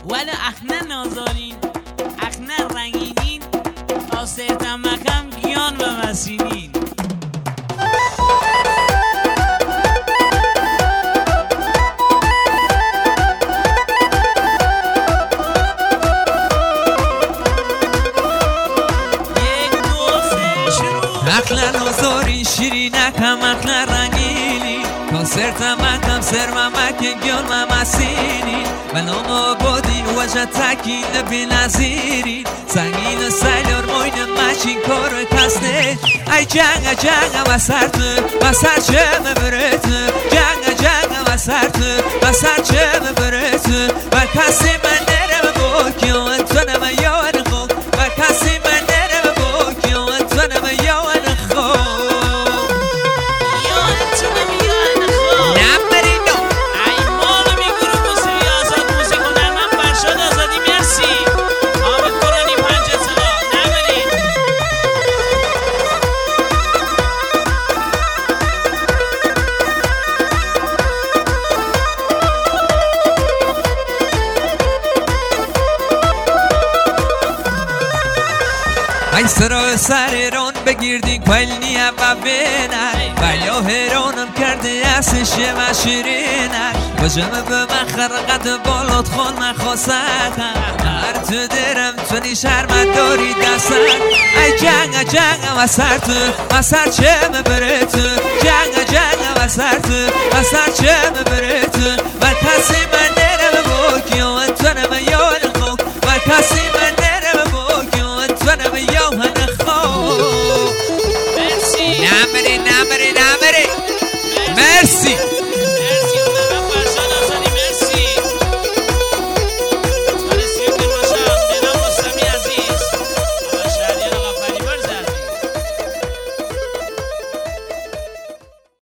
ولی اخنه نازارین اخنه رنگینین تا سرتم مکم گیان و مسینین اخلا نازاری شیرینکم اخلا رنگینی کنسرتم مکم سرم مکن گیان و مسینی و نام آبادین وجه تکین بی نظیرین سنگین سیلار موین مچین کار کسته ای جنگ و سر چه مبرت جنگ و سر چه مبرت و کسی من نرم باکی و انتونم یار خوب و کسی من نرم باکی و انتونم یار ای سرا سر ایران بگیردین کلنیه و بینر بیا هیرانم کرده اسشه و شیرینر و جمع به من خرقت بالات خان من خواستم هر تو درم تو شرمت داری دستم ای جنگ و سر چه مبرت جنگ و سر چه مبرت و کسی من